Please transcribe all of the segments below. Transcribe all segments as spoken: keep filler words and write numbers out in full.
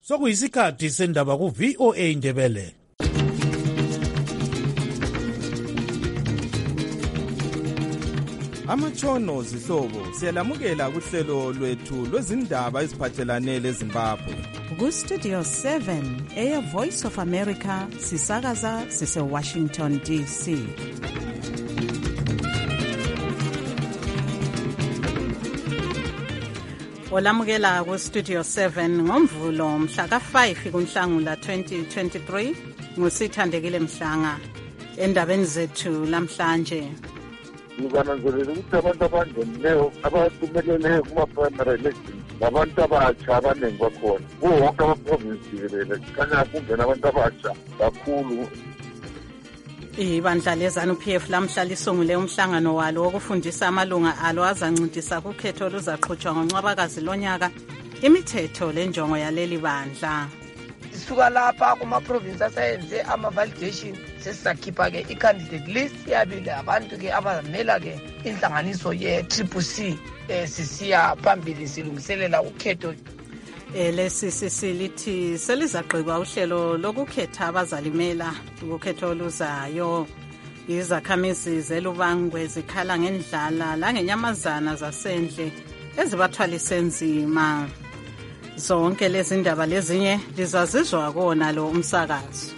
Sokuyisikhathi sendaba ku V O A Indebele. Amatshono zihlobo siyalamukela kuhlelo lwethu lwezindaba eziphathelane leZimbabwe. Ku Studio seven Air Voice of America sisakaza sise Washington D C. Olamukela ku Studio seven ngomvulo mhla ka five kuNhlangula twenty twenty-three ngusithandekile Mhlanga. Endabeni zethu lamhlanje ngibananzelela ukuthi abantu abangenileyo abaphumeleleyo kuma-primary elections ngabantu abatsha abaningi bakhona kuwo wonke ama-province jikelele kanya kungena abantu abatsha kakhulu. Ibandla leZANU-P F lamhla lisungule umhlangano walo wokufundisa amalunga alo azancintisa kukhetho oluzaqhutshwa ngoNcwabakazi lonyaka imithetho lenjongo yaleli bandla. Sisuka lapha kuma-province asayenze ama-validation sesizakhipha-ke i-candidate list yabile abantu ke abazamela-ke inhlanganiso ye-triple C um sisiya phambili silungiselela ukhetho. Lesi silithi selizagqiba uhlelo lokukhetha abazalimela ukhetho oluzayo. Izakhamizi zelubangwe zikhala ngendlala langenyamazana zasendle ezibathwalise nzima. Zonke lezi ndaba lezinye lizazizwa kona lo umsakazo.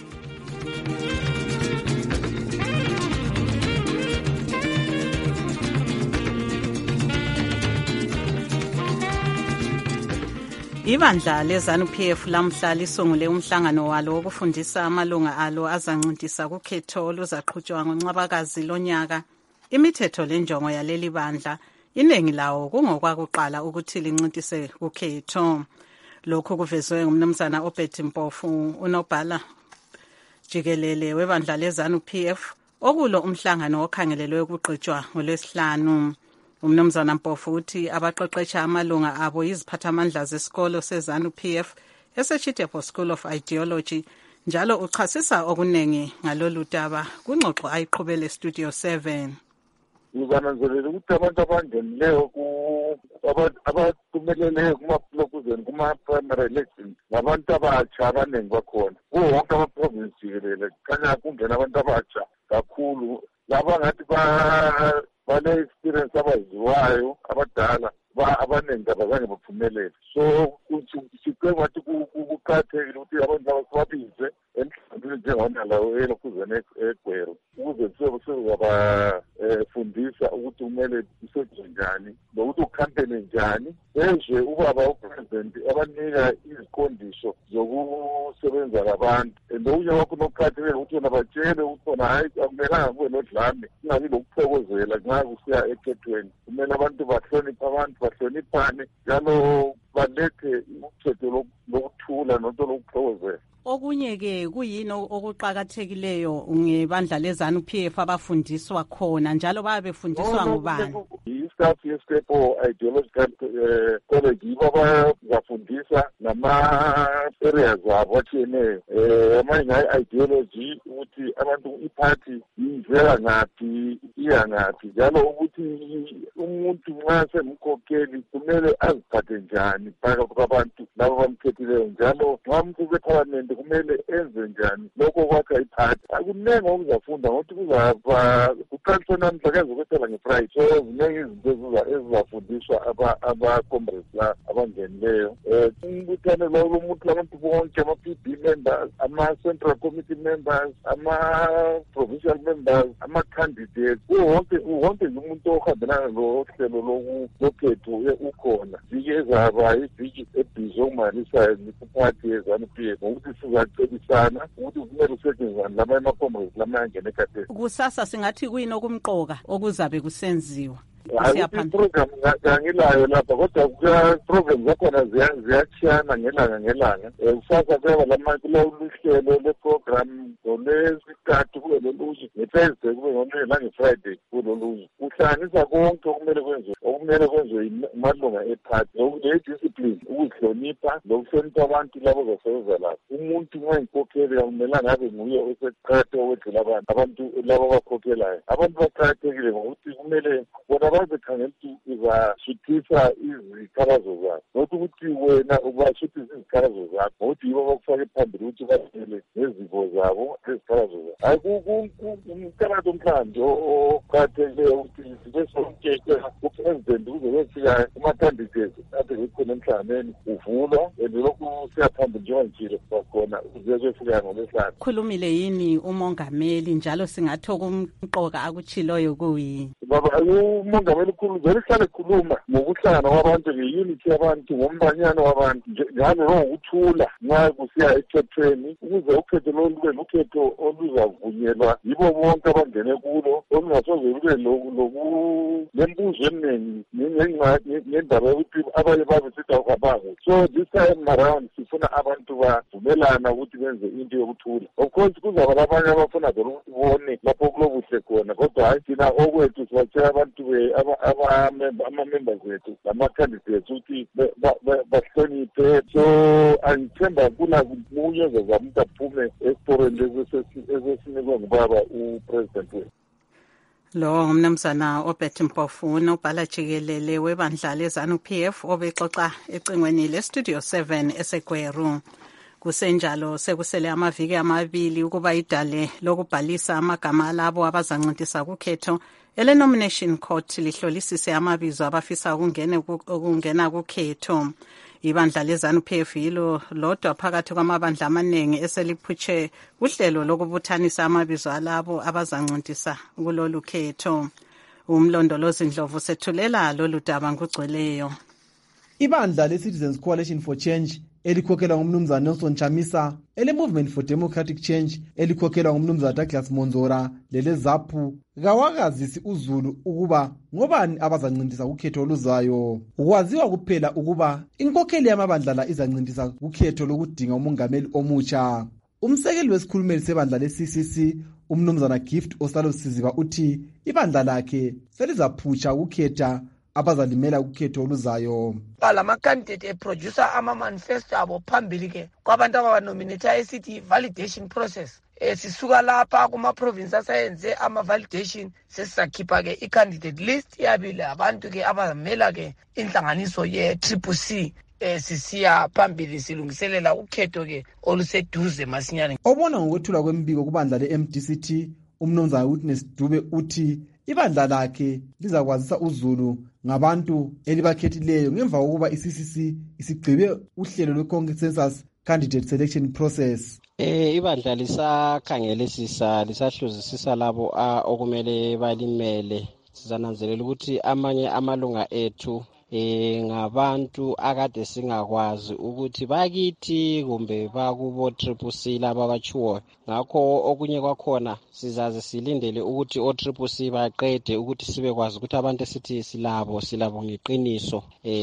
Ibandla leZANU-P F lamhla lisungule umhlangano walo wokufundisa amalunga alo azancintisa kukhetho oluzaqhutshwa ngoNcwabakazi lonyaka imithetho lenjongo yaleli bandla. Iningi lawo kungokwakuqala ukuthi lincintise kukhetho. Lokhu kuvezwe ngumnumzana Obed Mpofu, unobhala jikelele webandla leZANU-P F okulo umhlangano okhangelelwe ukugqitshwa ngolwesihlanu. Umnumzana Mpofu uthi abaqeqesha amalunga abo iziphathamandla zesikolo seZANU-P F eseChitepo School of Ideology njalo uchasisa okunengi ngalolu daba kungxoxo ayiqhubele Studio seven. Ngibananzelela ukuthi abantu abangenileyo abaphumeleleyo kuma-blockuzeni kuma-primary elections ngabantu abatsha abaningi bakhona kuwo wonke ama-province jikelele kanya kungena abantu abatsha kakhulu laba ngathi bane-experience abaziwayo abadala abaningi abazange baphumelele. So sicela ngathi kuqakathekile ukuthi abantu abasebabize emhlanganweni njengawo elokhuzeni eGwero ukuze sizobafundisa ukuthi kumele isetshenziswe njani nokuthi ukhampene njani ezwe ubaba upresident abanika iziqondiso zokusebenza labantu. Nokunye wakho nokuqakathekile ukuthi wona batshele ukuthi bona hayi akumelanga kube nodlame kungabi lokuphokozela nxa kusiya ekhethweni. Kumele abantu bahloniphe abantu bahloniphane njalo balethe ukhetho lokuthula nonto lokuphokozela. Okunye ke kuyini okuqhakathekileyo ngebandla leZANU-P F abafundiswa khona njalo babe befundiswa ngubani? I-staff ye-Chitepo Ideological College yibo abazafundisa nama-areas abo atshiyeneyo. Amanye ngayi-ideology ukuthi abantu iphathi yivela ngaphi iya ngaphi njalo ukuthi umuntu nxa semkhokheli kumele aziphathe njani phakathi kwabantu labo bamkhethileyo njalo nxa umuntu seParliament kumele enze njani lokho kwakha iphathi. Akunengi okuzafunda ngokuthi kuzaba kuqaliswe namhla kezokwethela nge-Friday. So ziningi izinto ezizafundiswa aba-comrades la abangenileyo. Um umbuthane lo umuntu labantu bonke ama-P B members, ama-central committee members, ama-provincial members, ama-candidates, wonke wonke nje umuntu ohambelana lo hlelo lokhetho ukhona. Viki ezaba iviki ebhizi okumangalisayo kuphathi yeZANU-P F ngokuthi sizacebisana ukuthi kumele kusetshenziswane lamanye ama-comrades lamanye angene ekhathesi. Kusasa singathi kuyini okumqoka okuzabe kusenziwa? I-program ngangilayo lapha kodwa kuya-program zakhona ziyachiyana ngelanga ngelanga. Kusasa kuyaba kuloluhlelo le-program ngolwesithathu kube lolunye, nge-Thursday kube ngolunye nange-Friday kube lolunye. ihlanganisa konke okumele kwenziwe okumele kwenziwe amalunga ephathi ne-discipline, ukuhlonipha lokuhlonipha abantu labo basebenza lapho. Umuntu nxa inkokheli akumelanga abe nguye oseqhathe okwedlula abantu abantu labo abakhokhelayo. Abantu baqakathekile ngokuthi kumele bona bazekhangela ukuthi uzasuthisa izikhalazo zabo, not ukuthi wena ubasuthisa izikhalazo zakho ngokuthi yibo bakufake phambili ukuthi bathele nezifo zabo lezikhalazo zabo. Hayi umkalazo omhlanje oqakathekileyo ukuthi sibe sonke upresident kuze kuyefika ama-candidates ade bekhona emhlanganweni uvulwa and lokhu siyaphambili njengangitshilo bakhona kuze kuyefika ngolwesihlanu. Khulumile yini umongameli njalo singathi okumqoka akutshiloyo kuyini? Baba umongameli ukhuluma vele hlale ekhuluma ngokuhlangana kwabantu nge-unity yabantu ngombanyano wabantu njalo nangokuthula nxa kusiya ekhethweni ukuze ukhetho lolu lube lukhetho oluzavunyelwa yibo bonke abangene kulo olungasoze lube lembuzo eminingi ngendaba yokuthi abanye babe sithi akabako. So this time around sifuna abantu bavumelana ukuthi benze into yokuthula. Of course kuzaba labanye abafuna vele ukuthi bone lapho kulobuhle khona, kodwa hayi thina okwethu sibatshela abantu ama-members ethu lama-candidates ukuthi bahloniphe. So angithemba kuna munye ozazama ukuthi aphume esiporweni ezesinikwe ngubaba upresident wethu. Lo ngumnumzana Obert Mpofu unobhala jikelele webandla leZANU P F obexoxa ecingweni lestudio seven eseGweru. Kusenjalo sekusele amaviki amabili ukuba idale lokubhalisa amagama alabo abazancintisa kukhetho ele-nomination court lihlolisise amabizo abafisa ukungena ukungena kukhetho. Ibandla leZANU P F yilo lodwa phakathi kwamabandla amaningi eseliphutshe uhlelo lokubuthanisa amabizo alabo abazancintisa kulolu khetho. Umlondolozi Ndlovu sethulela lolu daba ngugcweleyo. Ibandla le-Citizens Coalition for Change elikhokhelwa ngumnumzana Nelson Chamisa, ele-Movement for Democratic Change elikhokhelwa ngumnumzana Douglas Monzora lele-ZAPU kawakazisi uZulu ukuba ngobani abazancintisa kukhetho oluzayo. Ukwaziwa kuphela ukuba inkokheli yamabandla la izancintisa kukhetho lokudinga umongameli omutsha. Umsekeli wesikhulumeli sebandla le-C C C umnumzana Gift Osalo Siziba uthi ibandla lakhe selizaphutsha ukukhetha abazalimela ukhetho oluzayo. Lama-candidate eproducer ama-manifesto abo phambili ke kwabantu ababanominatha esithi validation process. Eh sisuka lapha kuma-province asayenze ama-validation sesisakhipha ke i-candidate list yabile abantu ke abazamela ke inhlanganiso ye-triple C. Eh sisiya phambili silungiselela ukhetho ke oluseduze masinyane. Obona ngokwethula kwembiko kubandla le-M D C T umnumzana Witness Dube uthi ibandla lakhe lizakwazisa uZulu ngabantu elibakhethileyo ngemva kokuba i-C C C isigqibe uhlelo lwe-consensus candidate selection process. Eh ibandla lisakhangele sisa lisahluzisisa labo okumele balimele. Sizananzelela ukuthi amanye amalunga ethu eh ngabantu akade singakwazi ukuthi bakithi kumbe bakubo triple C laba bachiwo. Ngakho okunye kwakhona sizaze silindele ukuthi o triple C baqede ukuthi sibe kwazi ukuthi abantu esithi silabo silabo ngeqiniso.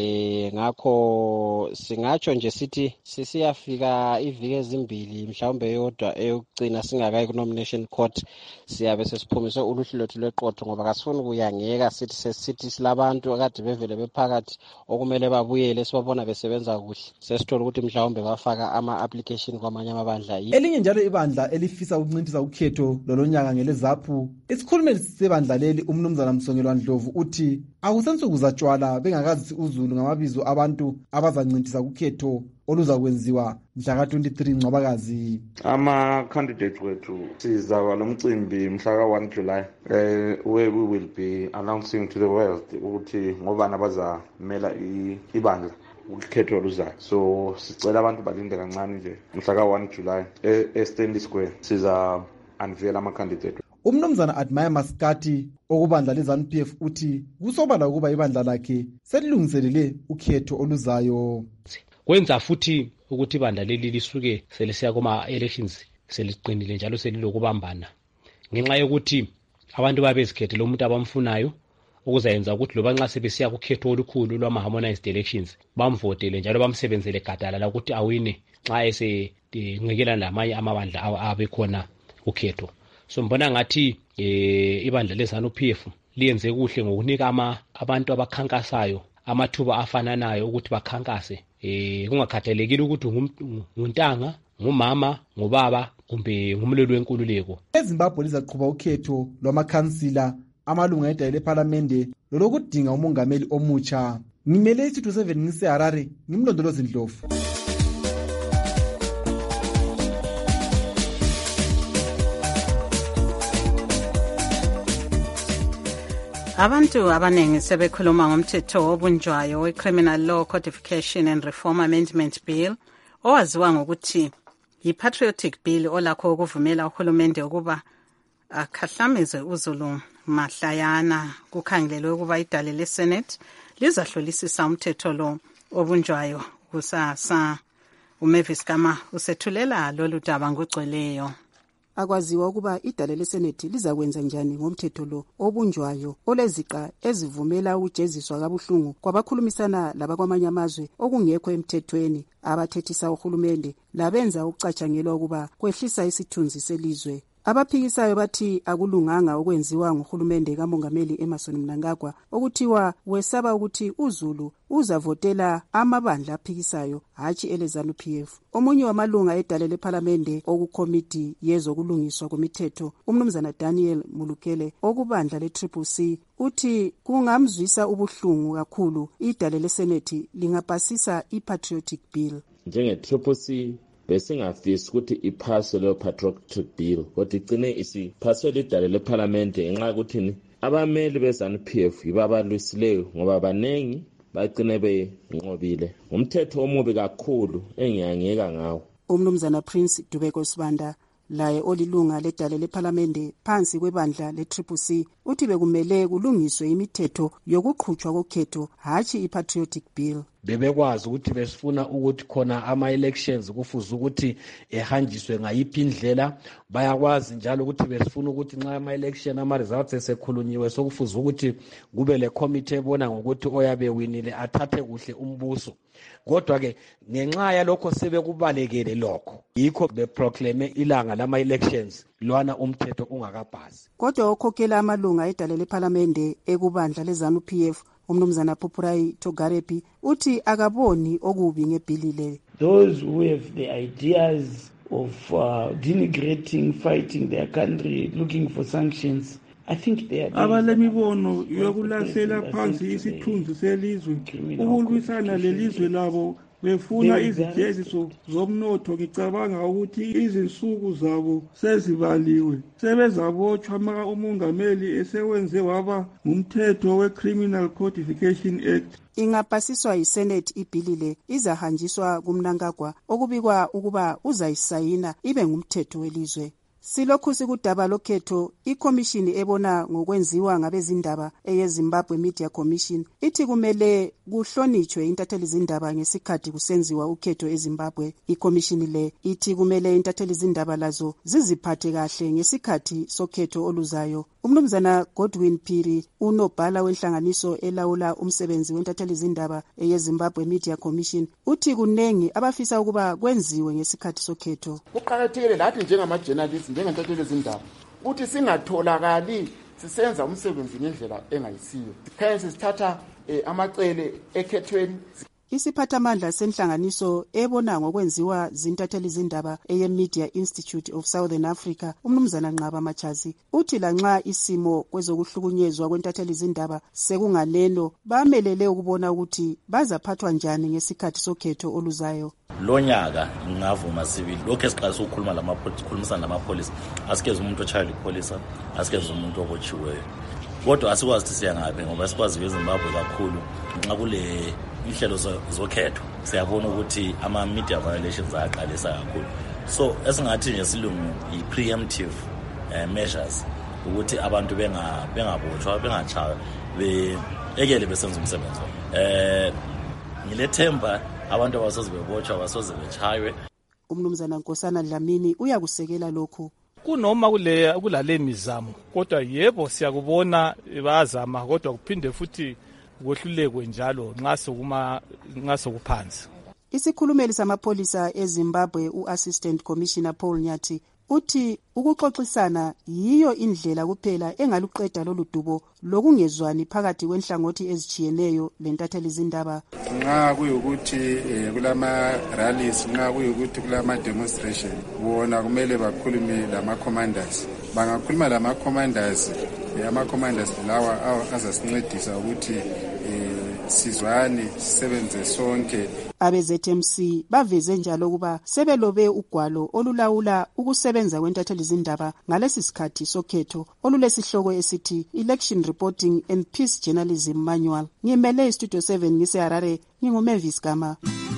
Eh ngakho singatsho nje sithi sisiyafika iviki ezimbili mhlawumbe yodwa eyokugcina singakayi ku nomination court siyabe sesiphumise uluhlu lwethu lweqotho ngoba kasifuni ukuyangeka sithi sesithi silabantu akade bevele bephakathi okumele babuyele sibabona besebenza kuhle sesithola ukuthi mhlawumbe bafaka ama-application kwamanye amabandla. Elinye njalo ibandla elifisa ukuncintisa ukhetho lolonyaka ngeleZAPU isikhulumeli sebandla leli umnumzana Msongelwa Ndlovu uthi akusensuku zatshwala bengakazisi uZulu ngamabizo abantu abazancintisa ukhetho oluzakwenziwa mhla ka twenty-three Ncwabakazi. Ama-candidates wethu sizaba lomcimbi mhla ka one July uh, where we will be announcing to the world ukuthi ngobani abazamela ibandla ukhetho oluzayo. So sicela abantu balinde kancane nje mhla ka one July e-Stanley Square siza unveil ama-candidate. Umnumzana Admire Maskati okubandla leZANU P F uthi kusobala ukuba ibandla lakhe selilungiselele ukhetho oluzayo. Kwenza futhi ukuthi ibandla leli lisuke selisiya kuma elections seliqinile njalo selilokubambana ngenxa yokuthi abantu babezikhethela umuntu abamfunayo ukuzayenza ukuthi loba nxa sebesiya kukhetho olukhulu lwama-harmonized elections bamvotele njalo bamsebenzele gadalala ukuthi awine nxa esenqikela namanye amabandla abekhona ukhetho. So mbona ngathi eh ibandla leZANU P F liyenze kuhle ngokunika ama abantu abakhankasayo amathuba afananayo ukuthi bakhankase eh kungakhathalekile ukuthi nguntanga ngumama ngubaba kumbe ngumlilo wenkululeko. eZimbabwe lizaqhuba ukhetho lwamakhansila amalunga edale leParlamente lolokudinga umongameli omutsha. Ngimele isithu seven ngiseHarare ngimlondolozi Ndlovu. Abantu abanengi sebekhuluma ngomthetho obunjwayo we-Criminal Law Codification and Reform Amendment Bill owaziwa ngokuthi yi-Patriotic Bill olakho ukuvumela uhulumende ukuba akhahlameze uZulu mahlayana. Kukhangelelwe ukuba idale leSenate lizahlolisisa umthetho lo obunjwayo kusasa. uMavis Kama usethulela lolu daba ngogcweleyo. Akwaziwa ukuba idale leSenate lizakwenza njani ngomthetho lo obunjwayo oleziqa ezivumela ukujeziswa kabuhlungu kwabakhulumisana labakwamanye amazwe okungekho emthethweni, abathethisa uhulumende labenza ukucatshangelwa ukuba kwehlisa isithunzi selizwe. Abaphikisayo bathi akulunganga okwenziwa nguhulumende kaMongameli Emmerson Mnangagwa okuthiwa wesaba ukuthi uZulu uzavotela amabandla aphikisayo hatshi eleZANU P F. Omunye wamalunga edale leParlamente okukomiti yezokulungiswa kwemithetho umnumzana Daniel Mulukele okubandla le-Triple C uthi kungamzwisa ubuhlungu kakhulu idale leSenate lingapasisa i-Patriotic Bill. Njenge-Triple C besingafisi ukuthi iphase leyo Patriotic Bill kodwa igcine isiphaswe lidale leParlamente ngenxa yokuthi abameli beZANU P F yibabalwisileyo ngoba banengi bagcine benqobile. Umthetho omubi kakhulu engiyangeka ngawo. Umnumzana Prince Dubeko Sibanda laye olilunga ledale leParlamente phansi kwebandla le-Triple C uthi bekumele kulungiswe imithetho yokuqhutshwa kokhetho hatshi i-Patriotic Bill. Bebekwazi ukuthi besifuna ukuthi khona ama-elections kufuze ukuthi ehanjiswe ngayiphi indlela. Bayakwazi njalo ukuthi besifuna ukuthi nxa ama-election ama-results esekhulunyiwe sokufuze ukuthi kube le committee ebona ngokuthi oyabe winile athathe kuhle umbuso. Kodwa-ke ngenxa yalokho sebekubalekele lokho yikho beproclame ilanga lama-elections lwana umthetho ungakabhasi. Kodwa okhokhela amalunga edale leParlamente ekubandla leZANU P F umnumzana Pupurai Togarepi uthi akaboni okubi ngebhili le. Those who have the ideas of uh, denigrating, fighting their country, looking for sanctions, I think they are abalemibono yokulahlela phansi isithunzi selizwe ukulwisana lelizwe labo befuna izijeziso zomnotho. Ngicabanga ukuthi izinsuku zabo sezibaliwe, sebezabotshwa maka umongameli esewenze waba ngumthetho we-Criminal Codification Act. Ingapasiswa yiSenate ibhili le izahanjiswa kuMnangagwa okubikwa ukuba uzayisayina ibe ngumthetho welizwe. Silokhu sikudaba lokhetho, ikomishini ebona ngokwenziwa ngabezindaba eyeZimbabwe Media Commission ithi kumele kuhlonitshwe intatheli zindaba ngesikhathi kusenziwa ukhetho eZimbabwe. Ikomishini le ithi kumele intatheli zindaba lazo ziziphathe kahle ngesikhathi sokhetho oluzayo. Umnumzana Godwin Phiri unobhala wenhlanganiso elawula umsebenzi wentatheli zindaba eyeZimbabwe Media Commission uthi kunengi abafisa ukuba kwenziwe ngesikhathi sokhetho. Kuqakathekile lathi njengama-journalists njengentatheli zindaba ukuthi singatholakali sisenza umsebenzi ngendlela engayisiyo. Sikhanye sithatha eh, amacele ekhethweni. Isiphathamandla senhlanganiso ebona ngokwenziwa zintatheli zindaba eye-Media Institute of Southern Africa umnumzana Nqaba Machazi uthi lanxa isimo kwezokuhlukunyezwa kwentatheli zindaba sekunganeno bamelele ukubona ukuthi bazaphathwa njani ngesikhathi sokhetho oluzayo. Lonyaka ngavuma sibili lokho esiqalisa ukukhuluma lamapholisa khulumisana lamapholisa asikeze umuntu ochild police asikeze umuntu obotshiweyo kodwa asikwazi ukuthi siyangabe ngoba sikwazi kweZimbabwe kakhulu nxa kule inhlelo zokhetho siyabona ukuthi ama media violations ayaqalisa kakhulu. So esingathi nje silungu i-preemptive uh, measures ukuthi abantu benga bengabotshwa bengachaywa beekele besenza umsebenzi. Eh ngilethemba abantu abasoze bebotshwa abasoze bechaywe. Umnumzana Nkosana Dlamini uyakusekela lokho. Kunoma kule kulale mizamo kodwa yebo siyakubona bazama kodwa kuphinde futhi kwehlulekwe njalo nxa sokuma nxa sokuphansi. Isikhulumeli samapholisa eZimbabwe uAssistant Commissioner Paul Nyathi uthi ukuxoxisana yiyo indlela kuphela engaluqeda lolu dubo lokungezwani phakathi kwenhlangothi ezijiyeneyo lentatheli zindaba. Nxa kuyukuthi kulama rallies, nxa kuyukuthi kulama demonstration, bona kumele bakhulume lama commanders. Bangakhuluma lama commanders, ama commanders lawa azasincedisa ukuthi sizwane sisebenze sonke. Abe-Z M C baveze njalo ukuba sebelobe ugwalo olulawula ukusebenza kwentatheli zindaba ngalesi sikhathi sokhetho olulesihloko esithi Election Reporting and Peace Journalism Manual. Ngimele iStudio seven ngiseHarare, nginguMavis Gama.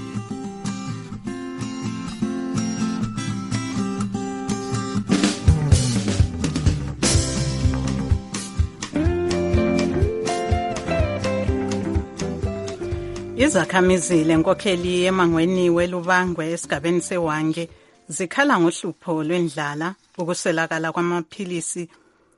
Izakhamizi lenkokheli emangweni welubangwe esigabeni sewange zikhala ngohlupho lwendlala, ukuswelakala kwamaphilisi,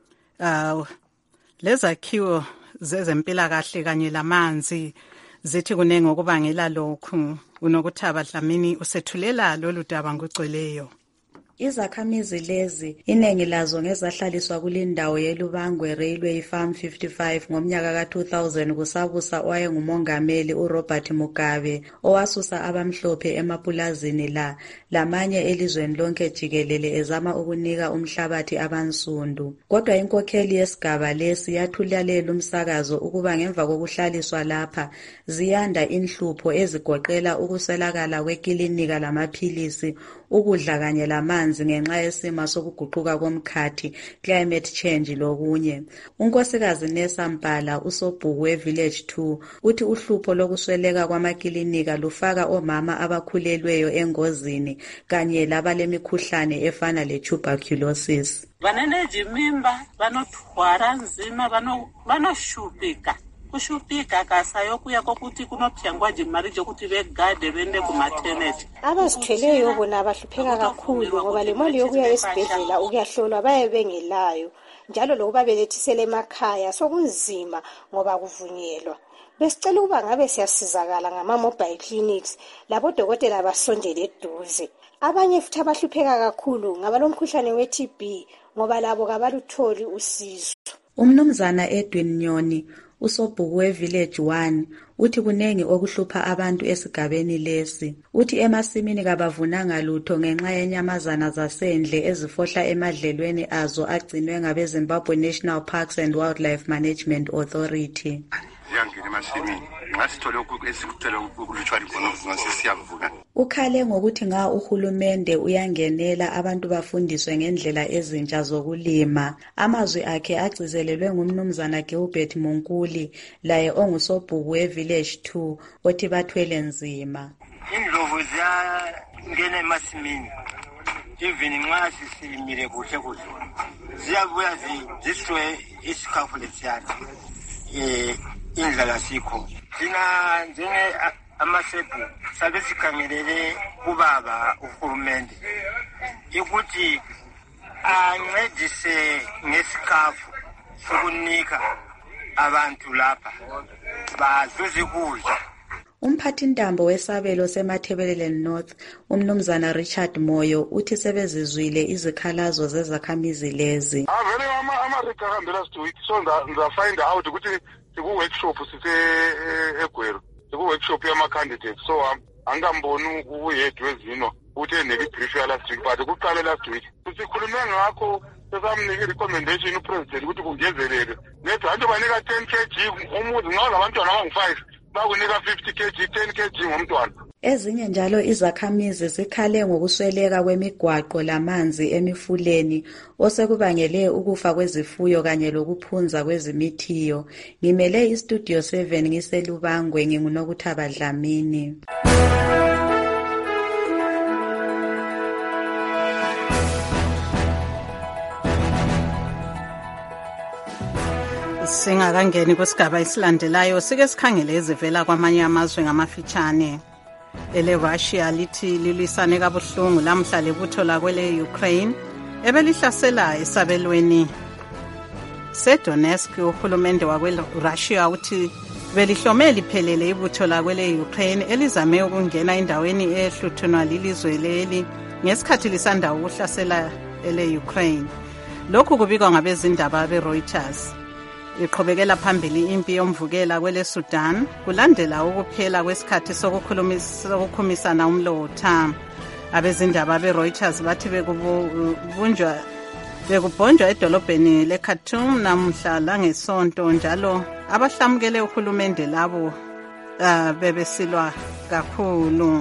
uh, lezakhiwo zezempilakahle kanye lamanzi. Zithi kunenge okubangela lokhu. Unokuthaba Dlamini usethulela lolu daba ngogcweleyo. Izakhamizi lezi iningi lazo ngezahlaliswa kulindawo yeLubangwe Railway Farm fifty-five ngomnyaka ka two thousand kusabusa owayengumongameli uRobert Mugabe owasusa abamhlophe emapulazini la lamanye elizweni lonke jikelele ezama ukunika umhlabathi abansundu. Kodwa inkokheli yesigaba lesi yathulela umsakazo ukuba ngemva kokuhlaliswa lapha ziyanda inhlupho ezigoqela ukuswelakala kwekilinika lamaphilisi, ukudla kanye lamanzi ngenxa yesimo sokuguquka komkhathi, climate change lokunye. Unkosikazi Nesa Mpala usobhuku eVillage two uthi uhlupho lokusweleka kwamakilinika lufaka omama abakhulelweyo engozini kanye labalemikhuhlane efana letuberculosis. Vanenejimimba vanothwara nzima vanoshupika kushupika kasayo kuya kokuthi kunophangwa nje imali yokuthi begade bende ku maternity. Abazithweleyo bona abahlupheka kakhulu ngoba le mali yokuya esibhedlela ukuyahlolwa baye bengelayo, njalo lokuba belethisele emakhaya sokunzima ngoba kuvunyelwa. Besicela ukuba ngabe siyasizakala ngama mobile clinics labo dokotela basondele eduze. Abanye futhi abahlupheka kakhulu ngaba lomkhuhlane we T B ngoba labo kabalutholi usizo. Umnumzana Edwin Nyoni usobhuku weVillage one uthi kunengi okuhlupha abantu esigabeni lesi. Uthi emasimini kabavunanga lutho ngenxa yenyamazana zasendle ezifohla emadlelweni azo agcinwe ngabeZimbabwe National Parks and Wildlife Management Authority. Ukhale ngokuthi nga uhulumende uyangenela abantu bafundiswe ngendlela ezintsha zokulima. Amazwi akhe agcizelelwe ngumnumzana Gilbert Munkuli laye ongusobhuku weVillage two othi bathwele nzima. Indlovu ziyangena emasimini even nxa sisimile kuhle kuhle ziyabuya ziswe isikhafu lesiyana eh indlala sikho thina njenge amasebu sabe sikhangelele kubaba uhulumende ukuthi ancedise ngesikhafu sokunika abantu lapha bazuze kudla. Umphathintambo wesabelo seMathebelelen North umnumzana Richard Moyo uthi sebezizwile izikhalazo zezakhamizi lezi. Avele ama ama rekhahamba last week so nda find out ukuthi siku workshop sise eGwero siku workshop yama candidates so angamboni uyedwe zino uthe neke brief ya last week but kuqale last week sikhulume ngakho sesamnika recommendation upresident ukuthi kungezelele nethu anje banika ten kilograms umuzi ngawo labantwana abangu five bakunika fifty kilograms ten kilograms ngomntwana. Ezinye njalo izakhamizi zikhale ngokusweleka kwemigwaqo lamanzi emifuleni osekubangele ukufa kwezifuyo kanye lokuphunza kwezimithiyo. Ngimele iStudio seven ngiselubangwe ngingunokuthaba Dlamini. Singakangeni kusigaba isilandelayo sike sikhangele ezivela kwamanye amazwe ngamafitshane. Ele Russia lithi lilisane kabuhlungu lamhla lebutho la kwele Ukraine ebelihlasela esabelweni seDonetsk. Uhulumende wakwe Russia uthi belihlomela iphelele ibutho la kwele Ukraine elizame ukungena endaweni ehluthunwa lilizwe leli ngesikhathi lisanda ukuhlasela ele-Ukraine. Lokhu kubikwa ngabezindaba be-Reuters. Iqhubekela phambili impi yomvukela kwele Sudan kulandela ukuphela kwesikhathi sokukhumisana umlotha. Abezindaba be-Reuters bathi bekubunjwa bekubhonjwa edolobheni le-Khartoum namhla langesonto, njalo abahlamukele uhulumende labo uh, bebesilwa kakhulu.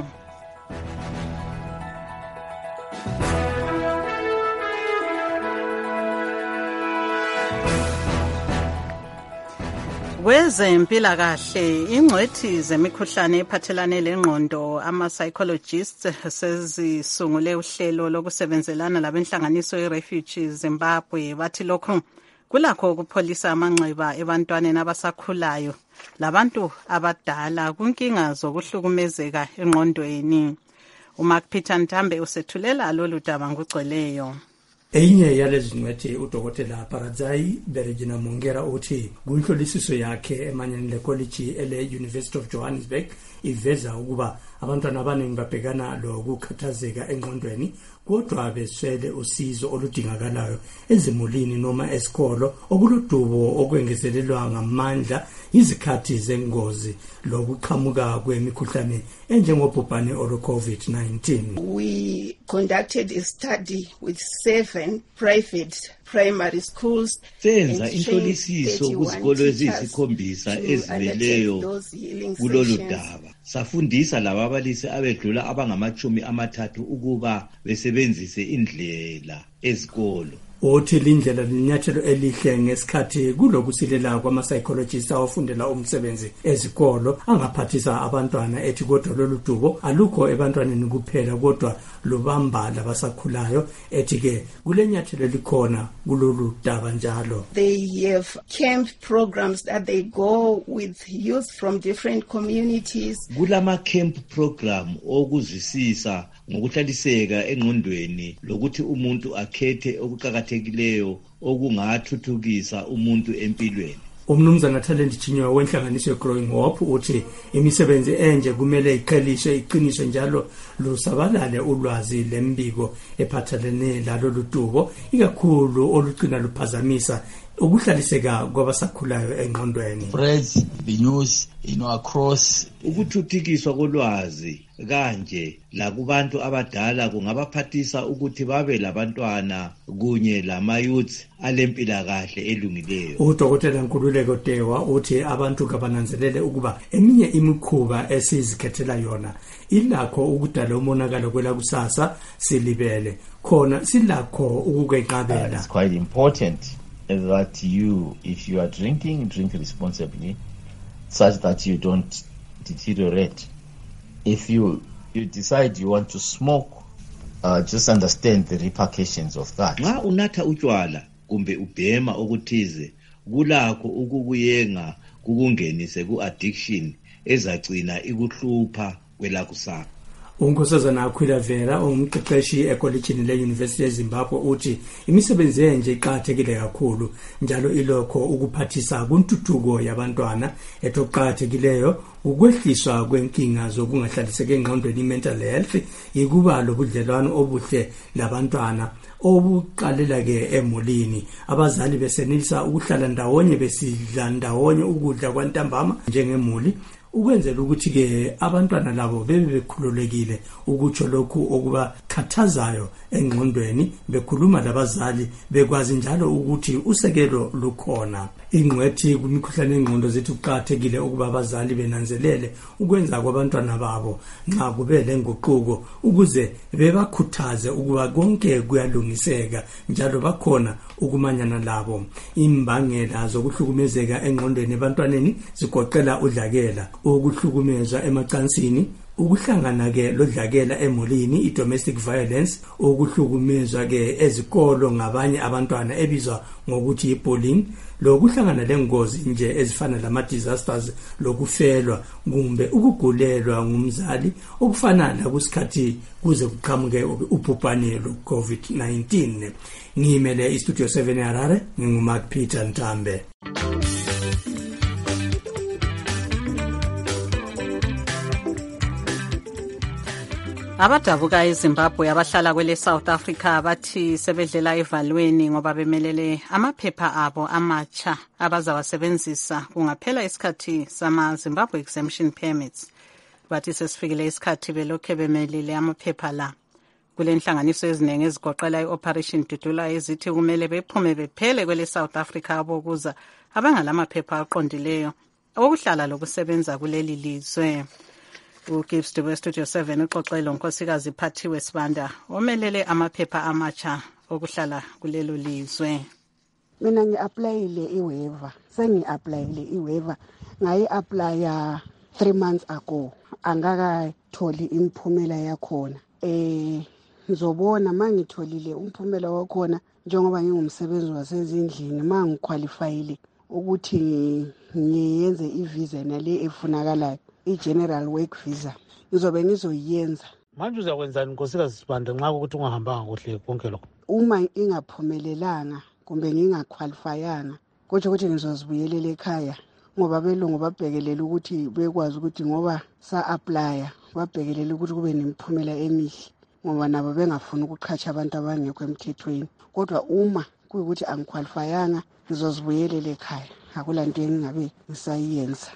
Kwezempilakahle, ingcwethi zemikhuhlane ephathelane lengqondo ama-psychologists sezisungule uhlelo lokusebenzelana labenhlanganiso ye-Refugees Zimbabwe. Bathi lokhu kulakho ukupholisa amanxeba ebantwaneni abasakhulayo labantu abadala kunkinga zokuhlukumezeka engqondweni. uMark Peter Ntambe usethulela lolu daba ngugcweleyo. Enye yalezi ngcwethi udokotela Paradzai Beregina Mongera uthi kunhlolisiso yakhe emanyani lecollege ele University of Johannesburg iveza ukuba abantwana abaningi babhekana lokukhathazeka engqondweni kodwa beswele usizo oludingakalayo ezimulini noma esikolo okuludubo okwengezelelwa ngamandla izikhathi zengozi lokuqhamuka kwemikhuhlane enjengobhubhane olu-COVID nineteen. We conducted a study with seven private primary schools. Senza inhlolisiso kuzikolo eziyisikhombisa ezimeleyo kulolu daba. Safundisa laba abalisi abedlula abangamachumi amathathu ukuba besebenzise indlela ezikolo. Uthi lindlela linyathelo elihle ngesikhathi kulokusilela kwama-psychologists awafundela umsebenzi ezikolo angaphathisa abantwana ethi kodwa lolu dubo alukho ebantwaneni kuphela kodwa lubamba labasakhulayo ethi ke kule nyathelo likhona kulolu daba njalo. They have camp programs that they go with youth from different communities. Kulama camp program okuzwisisa ngokuhlaliseka engqondweni lokuthi umuntu akhethe okuqhakathekileyo okungathuthukisa umuntu empilweni. Umnumzana Talent Chinyo wenhlanganiso Growing Hope uthi imisebenzi enje kumele iqheliswe iqiniswe njalo lusabalale ulwazi lembiko ephathelene lalo ludubo ikakhulu olucina luphazamisa ukuhlaliseka kwabasakhulayo engqondweni. Spreads the news you know across ukuthuthukiswa kolwazi kanje la kubantu abadala kungabaphathisa ukuthi babe labantwana kunye lama-youth alempilakahle elungileyo. Udokotela Nkululeko Dewa uthi abantu kabananzelele ukuba eminye imikhuba esizikhethela yona ilakho ukudala umonakalo kwela kusasa silibele khona silakho ukukeqabela. It's quite important that you, if you are drinking, drink responsibly such that you don't deteriorate. If you you decide you want to smoke, uh, just understand the repercussions of that. Nga unatha utshwala kumbe ubhema okuthize kulakho ukukuyenga kukungenise ku-addiction ezagcina ikuhlupha kwelakusasa. Unkosazana Akhwila Vera umqeqeshi ekolejini le-University yeZimbabwe uthi imisebenzi enje iqakathekile kakhulu njalo ilokho ukuphathisa kuntuthuko yabantwana etoqakathekileyo ukwehliswa kwenkinga zokungahlaliseki engqondweni mental health ikuba lobudlelwano obuhle labantwana obuqalela ke emulini abazali besenelisa ukuhlala ndawonye besidla ndawonye ukudla kwantambama njengemuli ukwenzela ukuthi ke abantwana labo bebe bekhululekile ukutsho lokhu okubakhathazayo engqondweni bekhuluma labazali bekwazi njalo ukuthi usekelo lukhona. Ingcwethi kumikhuhlane engqondo zethu kuqakathekile ukuba abazali benanzelele ukwenza kwabantwana babo nxa kube lenguquko ukuze bebakhuthaze ukuba konke kuyalungiseka njalo bakhona ukumanyana labo. Imbangela zokuhlukumezeka engqondweni ebantwaneni zigoqela udlakela, ukuhlukumezwa emacansini, ukuhlangana ke lodlakela emulini i-domestic violence, ukuhlukumezwa ke ezikolo ngabanye abantwana ebizwa ngokuthi i-bullying, lokuhlangana lengozi nje ezifana lama-disasters lokufelwa kumbe ukugulelwa ngumzali okufana lakusikhathi kuze kuqhamuke ubhubhane lo-COVID nineteen. Ngimele istudio seven Harare, nginguMark Peter Ntambe. Abadabuka eZimbabwe abahlala kwele South Africa bathi sebedlela evalweni ngoba bemelele amaphepha abo amatsha abazawasebenzisa kungaphela isikhathi sama Zimbabwe exemption permits. Bathi sesifikile isikhathi belokhe bemelele amaphepha la. Kule nhlanganiso eziningi ezigoqela i-Operation Dudula ezithi kumele bephume bephele kwele South Africa abokuza abangalamaphepha aqondileyo okuhlala lokusebenza kuleli lizwe. uGibbs Dube Studio seven uxoxelo nkosikazi Phathiwe Sibanda omelele amaphepha amatsha okuhlala kulelo lizwe. Mina ngi-applyile i-waiver, sengi-applyile i-waiver, ngayi-applya three months ago, angakatholi imiphumela yakhona. Eh ngizobona mangitholile umphumela wakhona njengoba ngingumsebenzi wasezindlini mangiqualifyile ukuthi ngiyenze i-visa nale efunakalayo, i-general work visa, ngizobe ngizoyenza. Manje uzakwenzani nkosikazi Sibanda nxa ukuthi ungahambanga kuhle konke lokho? Uma ingaphumelelanga kumbe ngingaqualifyanga kodwa ukuthi ngizozibuyelela ekhaya ngoba belungu babhekelela ukuthi bekwazi ukuthi ngoba sa-applya babhekelela ukuthi kube nemiphumela emihle ngoba nabo bengafuni ukuqhatsha abantu abangekho emthethweni. Kodwa uma kuyikuthi angiqualifyanga ngizozibuyelela ekhaya, akulanto engingabe ngisayenza.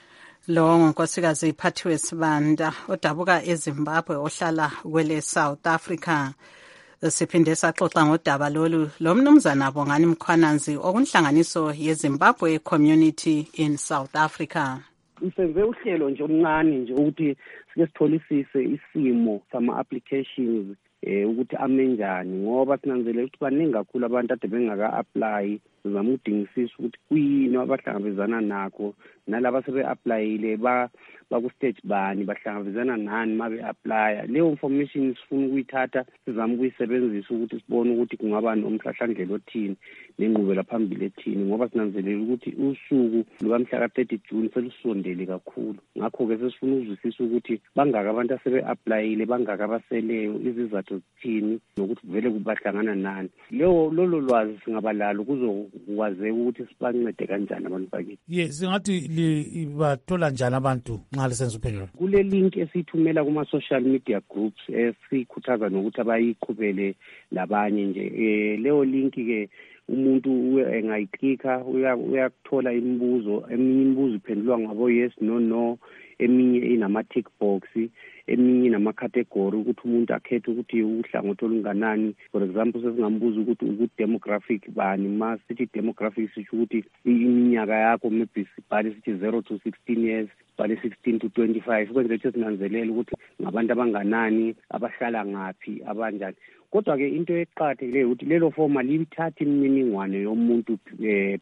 Lo nkosikazi Phathiwe Sibanda odabuka eZimbabwe ohlala kwele South Africa. Siphinde saxoxa ngodaba lolu lomnumzana Bongani Mkhwananzi okunhlanganiso yeZimbabwe Community in South Africa. Isenze uhlelo nje omncane nje ukuthi sike sitholisise isimo sama applications eh ukuthi amenjani ngoba sinanzelela ukuthi baningi kakhulu abantu ade bengaka apply, sizama ukudingisisa ukuthi kuyini abahlangabezana nakho nalabo sebe applyile ba baku stage bani bahlangabezana nani mabe apply. Leyo information sifuna ukuyithatha sizama ukuyisebenzisa ukuthi sibone ukuthi kungaba nomhlahlandlela othini nenqubela phambili ethini ngoba sinanzelela ukuthi usuku lukamhla ka thirty June selusondele kakhulu. Ngakho ke sesifuna ukuzwisisa ukuthi bangaka abantu asebe applyile, bangaka abaseleyo, izizathu zithini nokuthi vele kubahlangana nani. Leyo lolo lwazi singabalalo kuzokwazi ukuthi sibancede kanjani abantu bakithi. Yes, singathi bathola njani abantu nxa lisenza uphendula? Kule link esithumela kuma social media groups esikhuthaza nokuthi abayiqhubele labanye nje. Eh leyo link ke umuntu engayiclicka uyakuthola imibuzo, eminye imibuzo iphendulwa ngabo yes no no, eminye inama tick box, eminye inama category ukuthi umuntu akhethe ukuthi uhlangothi olunganani. For example sesingambuza ukuthi ukuthi demographic bani, ma sithi demographic sisho ukuthi iminyaka yakho maybe sibhale sithi zero to sixteen years, bale sixteen to twenty-five, kwenze ukuthi sinanzelela ukuthi ngabantu abanganani, abahlala ngapi, abanjani. Kodwa ke into eqhathekile ukuthi lelo form alithatha imininingwane yomuntu eh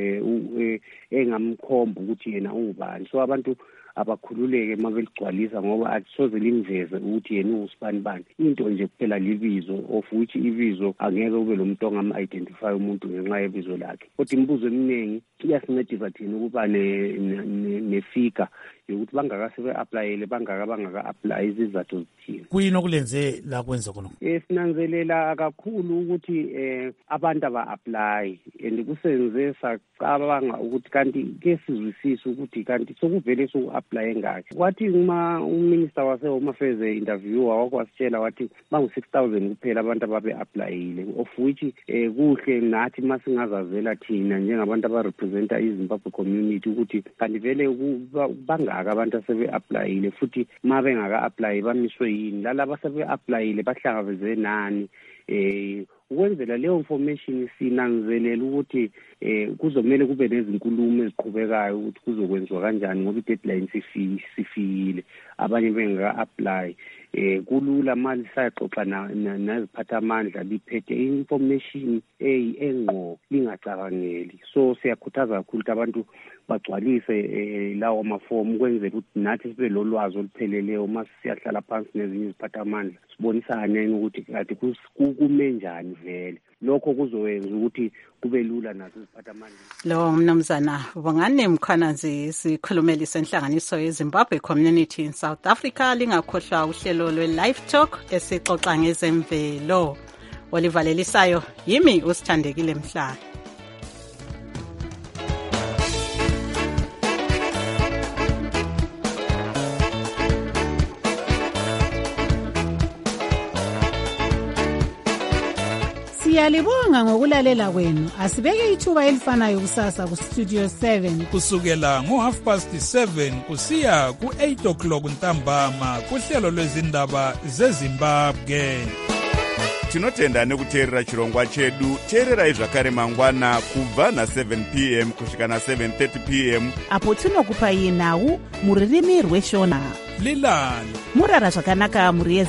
eh engamkhomba ukuthi yena ungubani. So abantu abakhululeke mabeligcwalisa ngoba akusoze limveze ukuthi yena usibani bani. Into nje kuphela libizo of which ibizo angeke ube lo muntu ongam identify umuntu ngenxa yebizo lakhe. Kodwa imibuzo eminingi iyasincedisa thina ukuba ne ne figure yokuthi bangaka sebe applyile, bangaka bangaka apply, izizathu zithini. Kuyini okulenze la kwenza khona? Eh sinanzelela kakhulu ukuthi eh abantu aba apply and kusenze sacabanga ukuthi kanti ke sizwisisa ukuthi kanti sokuvele so apply ngakhe. Wathi uma uminister wase Home Affairs interviewer wakwasitshela wathi bangu six thousand kuphela abantu ababe applyile, of which eh kuhle nathi masingazazela thina njengabantu aba representa iZimbabwe community ukuthi kanti vele banga abantu asebe applyile futhi mabe ngaka apply bamiswe yini, lalabo asebe applyile bahlangabeze nani. Eh ukwenzela leyo information sinanzelela ukuthi eh kuzomela kube nezinkulumo eziqhubekayo ukuthi kuzokwenziwa kanjani ngoba i-deadline sifikile, abanye bengaka apply. Eh kulula manje sayaxoxa naziphatha amandla liphethe information engqo lingacabangeli. So siyakhuthaza kakhulu abantu bagcwalise lawo maform ukwenzela ukuthi nathi sibe lolwazi olupheleleyo uma siyahlala phansi nezinye iziphatha amandla sibonisane ukuthi kade kukume njani vele. Lokho kuzowenza ukuthi kube lula nazo iziphatha amandla. Lo mnumzana Bongani Mkhwananzi sikhulumeli senhlanganiso yeZimbabwe Community in South Africa. Lingakhohlwa uhlelo lwe-Live Talk esixoxa ngezemvelo. Olivalelisayo yimi usithandekile Mhlali. Siyalibonga ngokulalela kwenu. Asibeke ithuba elifanayo kusasa ku Studio seven kusukela ngo half past seven kusiya ku eight o'clock ntambama kuhlelo lwezindaba zeZimbabwe. Tinotenda nekuteerera chirongwa chedu. Teererai zvakare mangwana kubva na seven p m kusvika na seven thirty p m apo tinokupai nhau muririmi rweshona. Lilani murara zvakanaka muri